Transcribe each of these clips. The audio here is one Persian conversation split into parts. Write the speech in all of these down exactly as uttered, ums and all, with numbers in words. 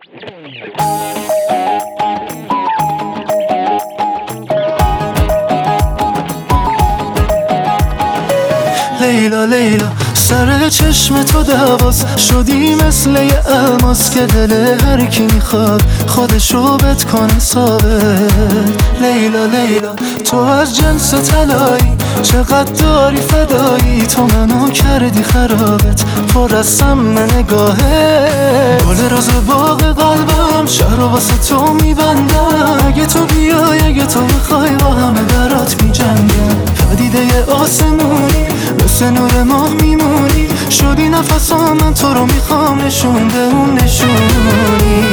لیلا لیلا سر چشم تو دواز شدی مثل یه الماس که دل هر کی میخواد خودشو بت کنه ثابت. لیلا لیلا تو از جنس طلایی چقدر داری فدایی، تو منو کردی خرابت پر از سم نگاهت. گل روز باغ قلبم شهر واسه تو میبندم، اگه تو بیای اگه تو بخوای با همه برات میجنگم. پدیده آسمونی مثل نور ماه میمونی، شدی نفسام من تو رو میخوام نشون به اون نشونی.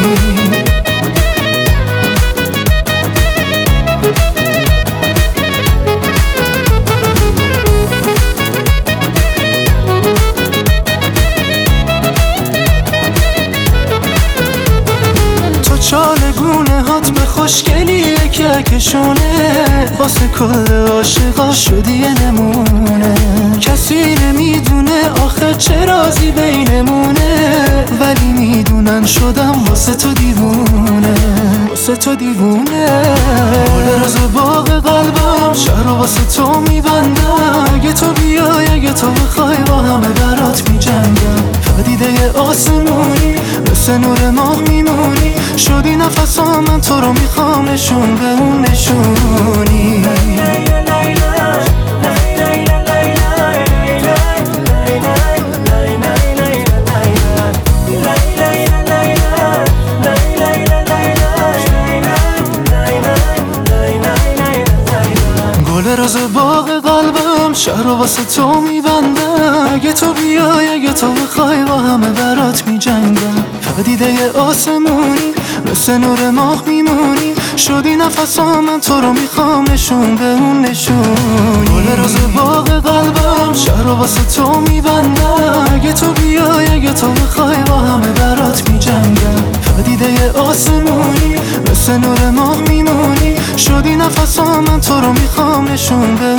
چالگونه هات به خوشگلیه که کشونه، واسه کل عاشقا شدی یه نمونه. کسی نمیدونه آخه چه رازی بینمونه، ولی میدونن شدم واسه تو دیوونه، واسه تو دیوونه. گل روز باغ قلبم شهر واسه تو میبندم، اگه تو بیای اگه تو بخوای با همه برات میجنگم. پدیده آسمونی مثل نور ماه میمونی، شدی نفسام من تو رو میخوام نشون به اون نشونی. گل روز باغ قلبم شهر واسه تو میبندم، اگه تو بیای اگه تو بخوای با همه برات میجنگم. پدیده آسمونی مثل نور ماه میمونی، شدی نفسام من تو رو میخوام نشون به اون نشونی. گل روز باغ قلبم شهر واسه تو میبندم، اگه تو بیای اگه تو بخوای با همه برات میجنگم. پدیده آسمونی مثل نور ماه میمونی، شدی نفسام من تو رو میخوام نشون به